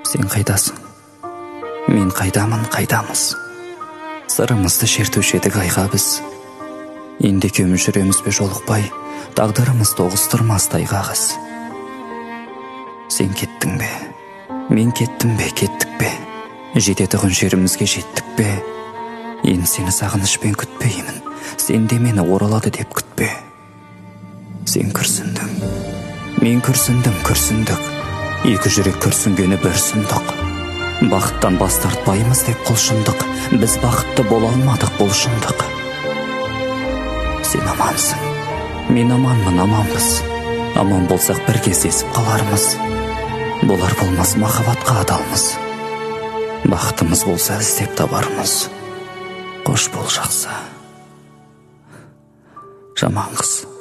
Сен қайдасың? Мен қайдамын, қайдамыз? Сырымызды шертуші едік айға біз. Енді екеуміз жүреміз бе жолықпай, тағдырымыз тоғыстырмас тайғағыз. Сен кеттің бе? Мен кеттім бе, кеттік пе? Жететұғын жерімізге жеттік пе? Енді сені сағынышпен күтпеймін, сен де мені оралады деп күтпе. Сен күрсіндің, мен күрсіндім, күрсіндік. Екі жүрек күрсінгені бір сұмдық. Бақыттан бас тартпаймыз деп құлшындық. Біз бақытты бола алмадық, бұл шындық. Сен амансың, мен аманмын, аманбыз. Аман болсақ бір кездесіп қалармыз. Болар болмас махаббатқа адалмыз. Бақытымыз болса іздеп табармыз. Қош бол жақсы, жаман қыз.